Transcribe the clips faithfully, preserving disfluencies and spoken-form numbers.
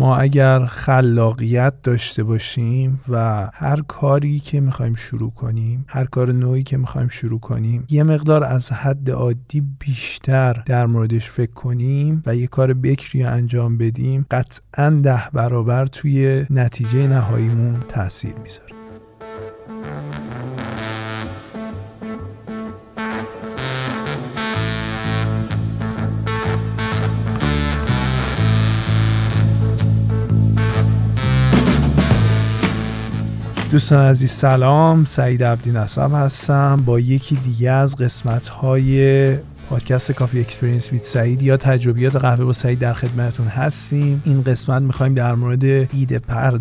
ما اگر خلاقیت داشته باشیم و هر کاری که میخوایم شروع کنیم، هر کار نوعی که میخوایم شروع کنیم، یه مقدار از حد عادی بیشتر در موردش فکر کنیم و یه کار بکری انجام بدیم، قطعاً ده برابر توی نتیجه نهاییمون تأثیر میذاره. دوستان عزیز سلام، سعید عبدی نسب هستم با یکی دیگه از قسمت‌های پادکست کافی اکسپریانس ویت سعید یا تجربیات قهوه با سعید در خدمتتون هستیم. این قسمت می‌خوایم در مورد ایده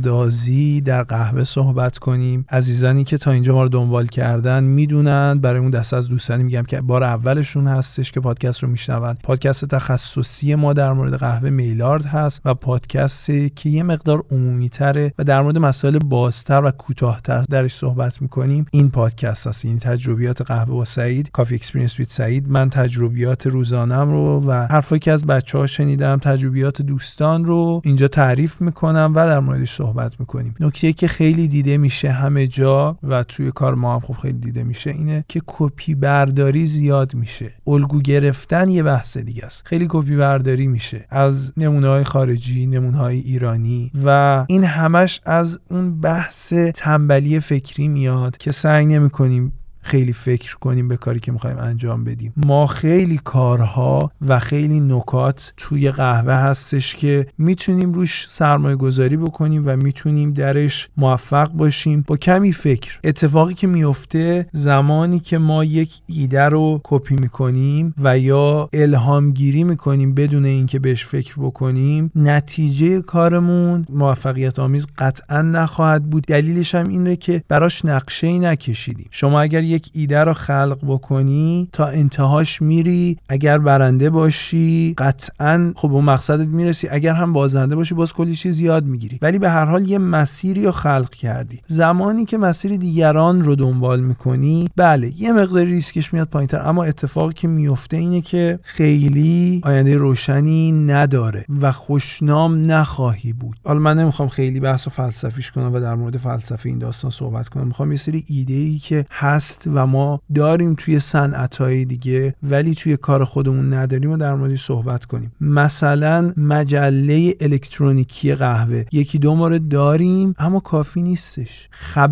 پردازی در قهوه صحبت کنیم. عزیزانی که تا اینجا ما رو دنبال کردن میدونن، برای اون دسته از دوستانی میگم که بار اولشون هستش که پادکست رو میشنون. پادکست تخصصی ما در مورد قهوه میلارد هست و پادکستی که یه مقدار عمومی‌تره و در مورد مسائل بازتر و کوتاه‌تر درش صحبت می‌کنیم. این پادکست هست، این تجربیات قهوه با سعید، کافی اکسپریانس ویت سعید. من تجربیات روزانم رو و حرفایی که از بچه‌ها شنیدم، تجربیات دوستان رو اینجا تعریف میکنم و در موردش صحبت میکنیم. نکته‌ای که خیلی دیده میشه همه جا و توی کار ما هم خب خیلی دیده میشه اینه که کپی برداری زیاد میشه. الگو گرفتن یه بحث دیگه است. خیلی کپی برداری میشه از نمونه‌های خارجی، نمونه‌های ایرانی و این همش از اون بحث تنبلی فکری میاد که سعی نمی‌کنیم خیلی فکر کنیم به کاری که میخوایم انجام بدیم. ما خیلی کارها و خیلی نکات توی قهوه هستش که میتونیم روش سرمایه گذاری بکنیم و میتونیم درش موفق باشیم با کمی فکر. اتفاقی که میفته زمانی که ما یک ایده رو کپی میکنیم و یا الهام گیری میکنیم بدون اینکه بهش فکر بکنیم، نتیجه کارمون موفقیت آمیز قطعا نخواهد بود. دلیلش هم اینه که براش نقشه‌ای نکشیدیم. شما اگر یک ایده رو خلق بکنی تا انتهاش میری، اگر برنده باشی قطعاً خب اون مقصدت میرسی، اگر هم بازنده باشی باز کلی چیز یاد میگیری، ولی به هر حال یه مسیری رو خلق کردی. زمانی که مسیر دیگران رو دنبال میکنی، بله یه مقدار ریسکش میاد پایینتر، اما اتفاقی که میفته اینه که خیلی آینده روشنی نداره و خوشنام نخواهی بود. حالا من نمیخوام خیلی بحث و فلسفیش کنم و در مورد فلسفه این داستان صحبت کنم. میخوام یه سری ایده‌ای که هست و ما داریم توی صنعت‌های دیگه ولی توی کار خودمون نداریم و در موردش صحبت کنیم. مثلا مجله الکترونیکی قهوه، یکی دو مورد داریم اما کافی نیستش.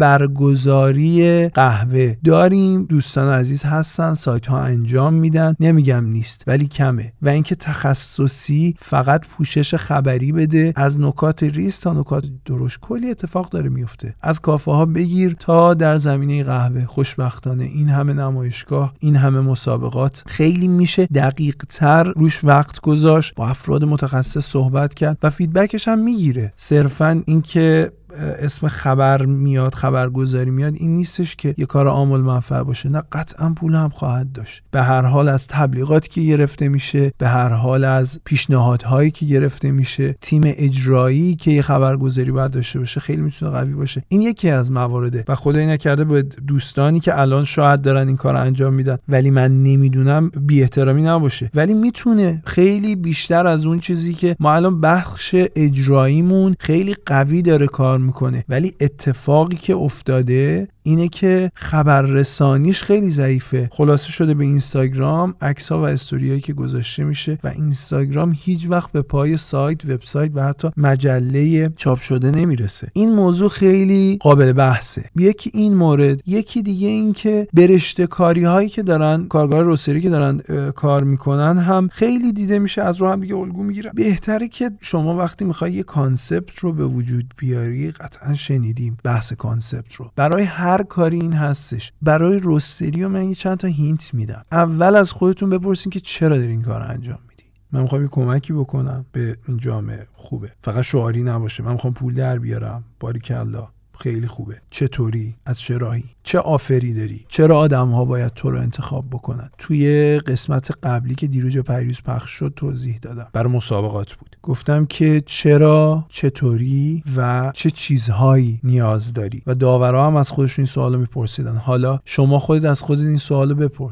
خبرگزاری قهوه داریم، دوستان عزیز هستن، سایت ها انجام میدن، نمیگم نیست ولی کمه. و اینکه تخصصی فقط پوشش خبری بده، از نکات ریز تا نکات درشت کلی اتفاق داره میفته. از کافه ها بگیر تا در زمینه قهوه. خوشبختانه این همه نمایشگاه، این همه مسابقات، خیلی میشه دقیق تر روش وقت گذاشت، با افراد متخصص صحبت کرد و فیدبکش هم میگیره. صرفاً اینکه اسم خبر میاد، خبرگزاری میاد، این نیستش که یه کار عامل منفعه باشه. نه، قطعا پول هم خواهد داشت. به هر حال از تبلیغاتی که گرفته میشه، به هر حال از پیشنهادهایی که گرفته میشه، تیم اجرایی که یه خبرگزاری باید داشته باشه خیلی میتونه قوی باشه. این یکی از موارده و خدای نکرده به دوستانی که الان شاید دارن این کار انجام میدن ولی من نمیدونم بی احترامی نباشه، ولی میتونه خیلی بیشتر از اون چیزی که ما الان بخش اجراییمون خیلی قوی داره کار میکنه، ولی اتفاقی که افتاده اینه که خبررسانیش خیلی ضعیفه. خلاصه شده به اینستاگرام، عکس‌ها و استوریایی که گذاشته میشه و اینستاگرام هیچ وقت به پای سایت، وبسایت و حتی مجله چاپ شده نمیرسه. این موضوع خیلی قابل بحثه. یکی این مورد، یکی دیگه این که برشته کاری هایی که دارن، کارگاه روسری که دارن کار میکنن هم خیلی دیده میشه، از رو هم دیگه الگو میگیرن. بهتره که شما وقتی میخوای یه کانسپت رو به وجود بیاری، قطعا شنیدیم بحث کانسپت رو، برای هر کاری این هستش. برای روستری و من یه چند تا هینت میدم. اول از خودتون بپرسین که چرا دارین این کار انجام میدی. من میخوام یه کمکی بکنم به این جامعه، خوبه، فقط شعاری نباشه. من میخوام پول در بیارم، باریکالله، خیلی خوبه. چطوری؟ از چه راهی؟ چه آفری داری؟ چرا آدم‌ها باید تو رو انتخاب بکنن؟ توی قسمت قبلی که دیروز و پریروز پخش شد توضیح دادم، برای مسابقات بود. گفتم که چرا، چطوری و چه چیزهایی نیاز داری و داورا هم از خودشون این سوالو میپرسیدن. حالا شما خودت از خودت این سوالو بپرس.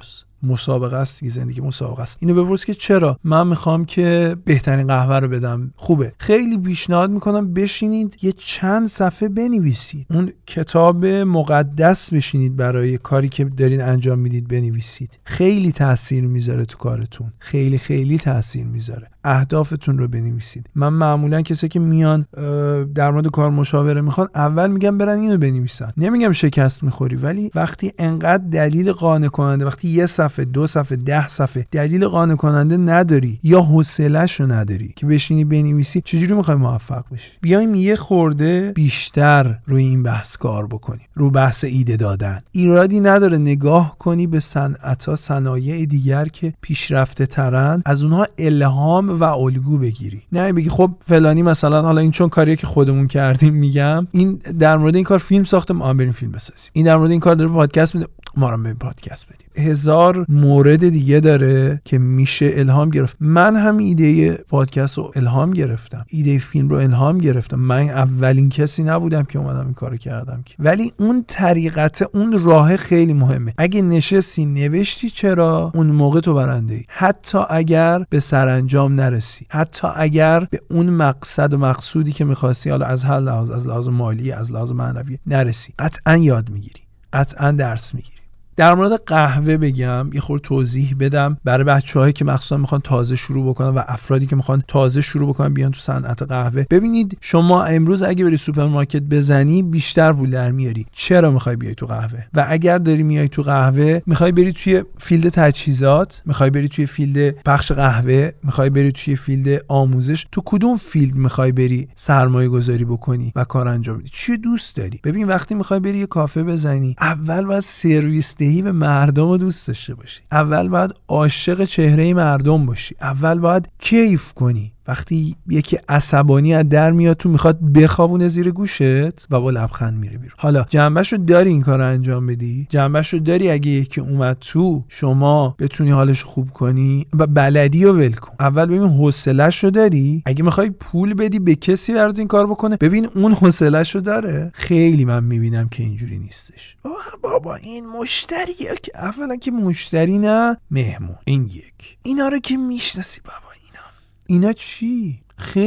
مسابقه است دیگه، زندگی مسابقه است. اینو بپرس که چرا من میخوام که بهترین قهوه رو بدم. خوبه، خیلی پیشنهاد میکنم بشینید یه چند صفحه بنویسید، اون کتاب مقدس بشینید برای کاری که دارین انجام میدید بنویسید. خیلی تاثیر میذاره تو کارتون، خیلی خیلی تاثیر میذاره. اهدافتون رو بنویسید. من معمولا کسی که میان در مورد کار مشاوره میخوان اول میگم برن اینو بنویسن. نمیگم شکست میخوری، ولی وقتی انقدر دلیل قانع کننده، وقتی یه صفحه، دو صفحه، ده صفحه دلیل قانع کننده نداری یا حوصله‌شو نداری که بشینی بنویسی، چجوری میخوای موفق بشی؟ بیایم یه خورده بیشتر روی این بحث کار بکنیم، رو بحث ایده دادن. ایرادی نداره نگاه کنی به صنعت‌ها، صنایع دیگر که پیشرفته ترن، از اونها الهام و الگو بگیری. نه بگی خب فلانی مثلا، حالا این چون کاریه که خودمون کردیم میگم، این در مورد این کار فیلم ساخته، ما هم بریم فیلم بسازیم. این در مورد این کار داره پادکست میده، ما هم بریم پادکست بدیم. هزار مورد دیگه داره که میشه الهام گرفت. من هم ایده پادکست رو الهام گرفتم، ایده فیلم رو الهام گرفتم. من اولین کسی نبودم که اومدم این کارو کردم که، ولی اون طریقت، اون راه خیلی مهمه. اگه نشستی نوشتی، چرا اون موقع تو برنده ای. حتی اگر به سرانجام نرسی، حتی اگر به اون مقصد و مقصودی که می‌خواستی، حالا از هر لحاظ، از لحاظ مالی، از لحاظ معنوی نرسی، قطعاً یاد میگیری، قطعاً درس میگیری. در مورد قهوه بگم، یه خورده توضیح بدم برای بچه‌هایی که مخصوصا میخوان تازه شروع بکنن و افرادی که میخوان تازه شروع بکنن بیان تو صنعت قهوه. ببینید شما امروز اگه بری سوپرمارکت بزنی بیشتر پول در میاری. چرا میخوای بیای تو قهوه؟ و اگر داری میای تو قهوه، میخوای بری توی فیلد تجهیزات، میخوای بری توی فیلد پخش قهوه، میخوای بری توی فیلد آموزش، تو کدوم فیلد میخوای بری سرمایه گذاری بکنی و کار انجام بدی؟ چی دوست داری؟ ببین وقتی میخوای بری یه کافه بزنی، اول باید سرویس به مردم رو دوست داشته باشی، اول باید عاشق چهره مردم باشی، اول باید کیف کنی. وقتی یکی عصبانی از در میاد تو میخواد بخوابونه زیر گوشت و با لبخند میره بیرون. حالا جنبهشو داری این کارو انجام بدی، جنبهشو داری اگه یکی اومد تو شما بتونی حالش خوب کنی و بلدی رو ول کن. اول ببین حوصله‌شو داری. اگه میخوای پول بدی به کسی برات این کار بکنه، ببین اون حوصله‌شو داره. خیلی من میبینم که اینجوری نیستش. بابا این مشتریه که اولا که مشتری نه مهمون، این یک. اینا رو که میشناسی بابا، اینا چی؟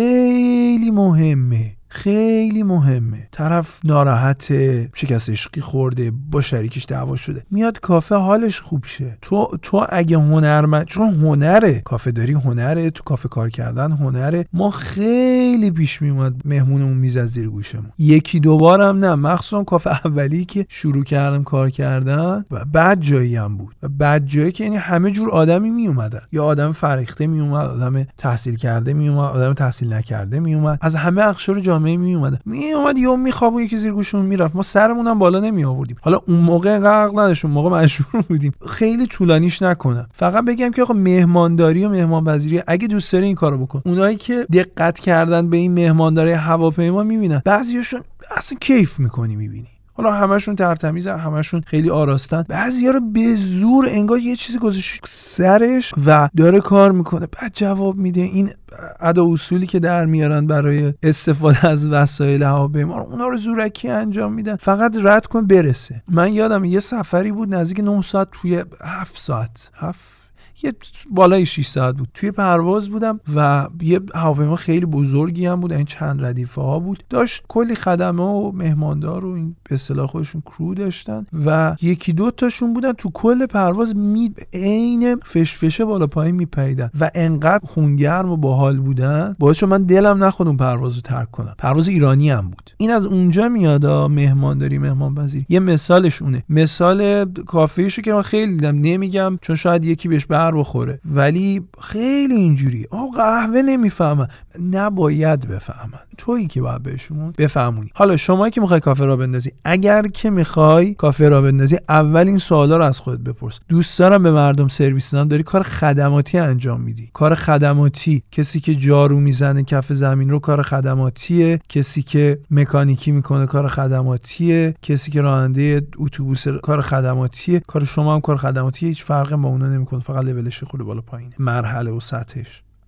خیلی مهمه، خیلی مهمه. طرف ناراحته، شکست عشقی خورده، با شریکش دعوا شده، میاد کافه حالش خوب شه. تو تو اگه هنرمند، چون هنره، کافه داری هنره، تو کافه کار کردن هنره. ما خیلی پیش می اومد مهمونمون میزد زیر گوشمون، یکی دوبارم نه، مخصوصا کافه اولی که شروع کردم کار کردن و بعد جایی هم بود و بعد جایی که یعنی همه جور آدمی می اومدن، یا آدم فرهیخته می اومد، آدم تحصیل کرده می اومد، آدم تحصیل نکرده می اومد، از همه اقشار جامعه می اومد می اومد یهو میخواب و یکی زیر گوشمون میرفت. ما سرمون هم بالا نمی آوردیم. حالا اون موقع غرق نداشت، اون موقع مجبور بودیم. خیلی طولانیش نکنم، فقط بگم که آقا مهمانداری و مهمانپذیری اگه دوست داری این کارو بکن. اونایی که دقت کردن به این مهمانداری هواپیما میبینن، بعضیاشون اصلا کیف میکنی میبینی، حالا همشون ترتمیزن، همشون خیلی آراستن، بعضیا رو به زور انگار یه چیزی گذاشته سرش و داره کار میکنه، بعد جواب میده. این ادا اصولی که در میارن برای استفاده از وسایل هواپیما، اونا رو زورکی انجام میدن، فقط رد کن برسه. من یادم یه سفری بود نزدیک نه ساعت، توی هفت ساعت هفت یه بالای شش ساعت بود توی پرواز بودم و یه هواپیما خیلی بزرگی هم بود، این چند ردیفه ها بود، داشت کلی خدمه و مهماندار و این به اصطلاح خودشون کرو داشتن و یکی دو تاشون بودن تو کل پرواز می عین فشفشه بالا پایین میپریدن و انقدر خونگرم و باحال بودن باعث شد من دلم نخواد اون پروازو ترک کنم. پرواز ایرانی هم بود. این از اونجا میاد مهمانداری، مهمانپذیری. یه مثالش اونه. مثال کافه‌ایشو که من خیلی دیدم، نمیگم چون شاید یکی بهش بخوره، ولی خیلی اینجوری آقا قهوه نمیفهمن. نباید بفهمن، تویی که باید بهشون بفهمونی. حالا شما که میخوای کافه را بندازی، اگر که میخوای کافه را بندازی، اول این سوالا رو از خودت بپرس. دوست دارم به مردم سرویس بدم؟ داری کار خدماتی انجام میدی؟ کار خدماتی، کسی که جارو میزنه کف زمین رو کار خدماتیه، کسی که مکانیکی میکنه کار خدماتیه، کسی که راننده اتوبوس کار خدماتیه. کار شما هم کار خدماتیه، هیچ فرقی با اونا نمیکنه، فقط لولش خود بالا پایینه، مرحله و سطحش.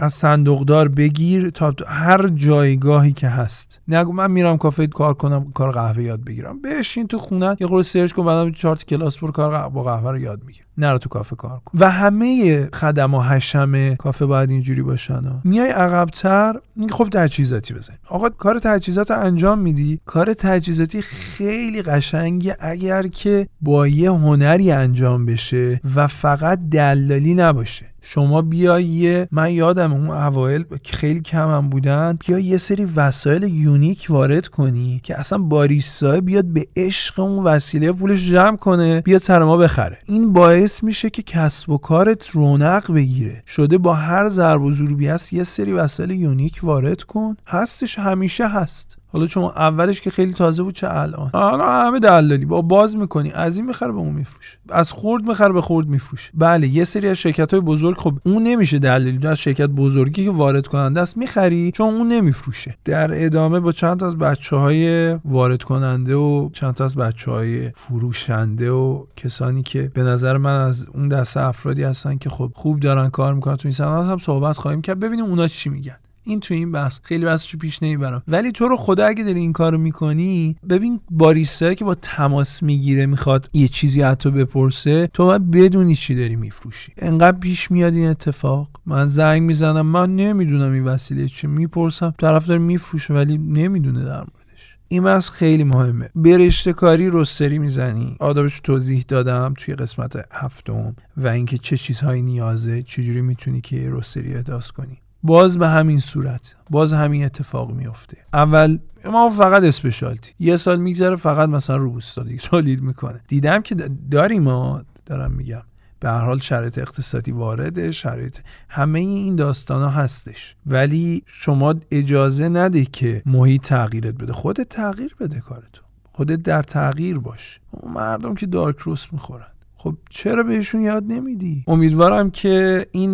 از صندوقدار بگیر تا هر جایگاهی که هست. نگو من میرم کافه کار کنم، کار قهوه یاد بگیرم. بشین تو خونه یه خورده سرچ کن، بعدم چهار تا کلاس برو کار با قهوه رو یاد میگیر. نرو تو کافه کار کن. و همه خدم و حشم کافه باید اینجوری باشن. میای عقب‌تر، خب تجهیزاتی بزن. آقا کار تجهیزات انجام میدی. کار تجهیزاتی خیلی قشنگه اگر که با یه هنری انجام بشه و فقط دلالی نباشه. شما بیای یه، من یادم اون اوایل خیلی کم هم بودن، بیای یه سری وسایل یونیک وارد کنی که اصلا باریستا بیاد به عشق اون وسیله پولش جمع کنه بیاد سر ما بخره. این باعث میشه که کسب و کارت رونق بگیره. شده با هر ضرب و ضروبی هست یه سری وسایل یونیک وارد کن، هستش، همیشه هست. حالا چون اولش که خیلی تازه بود چه الان حالا همه دلالی با باز میکنی، از این میخره به اون میفروشه، از خرد میخره به خرد میفروشه. بله یه سری از شرکت‌های بزرگ خب اون نمیشه دلالی، از شرکت بزرگی که وارد کننده است میخری چون اون نمیفروشه. در ادامه با چند تا از بچهای وارد کننده و چند تا از بچهای فروشنده و کسانی که به نظر من از اون دسته افرادی هستن که خب خوب دارن کار میکنن تو این صنعت هم صحبت خواهیم کرد، ببینیم اونا چی میگن. این تو این بحث خیلی بحثش پیش نمیبرم، ولی تو رو خدا اگه داری این کارو میکنی ببین باریستایی که با تماس میگیره میخواد یه چیزی حتی بپرسه، تو باید بدونی چی داری میفروشی. انقدر پیش میاد این اتفاق، من زنگ میزنم من نمیدونم این وسیله چی، میپرسم طرف داره میفروشه ولی نمیدونه در موردش. این بحث خیلی مهمه. به رشته کاری روستری میزنی، آدابش توضیح دادم توی قسمت هفتم و اینکه چه چیزهایی نیازه، چجوری میتونی که روستری احداث کنی. باز به همین صورت، باز همین اتفاق میفته. اول ما فقط اسپشالتی، یه سال میگذره فقط مثلا روبوستا دیگه تولید میکنه. دیدم که داریم، ما دارم میگم به هر حال شرایط اقتصادی وارده، شرایط همه این داستانا هستش، ولی شما اجازه نده که محیط تغییرت بده، خودت تغییر بده کارتو، خودت در تغییر باش. مردم که دارک روست میخورن، خب چرا بهشون یاد نمیدی؟ امیدوارم که این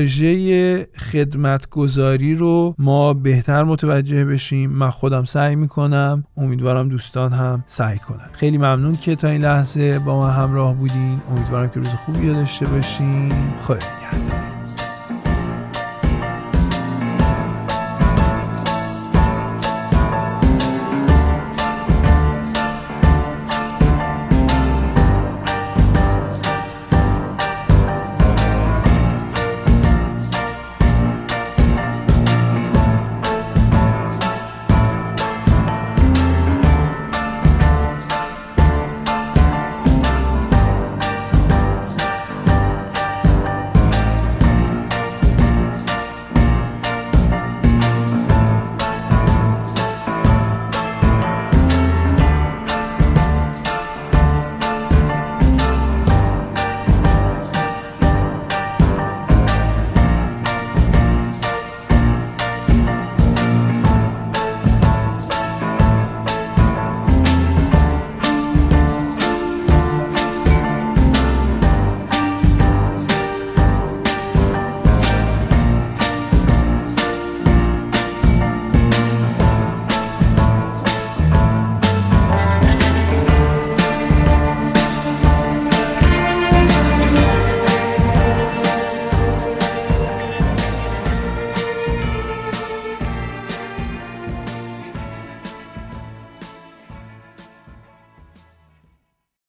واژه خدمتگزاری رو ما بهتر متوجه بشیم. من خودم سعی میکنم، امیدوارم دوستان هم سعی کنن. خیلی ممنون که تا این لحظه با ما همراه بودین. امیدوارم که روز خوبی داشته باشین. خدا نگهدار.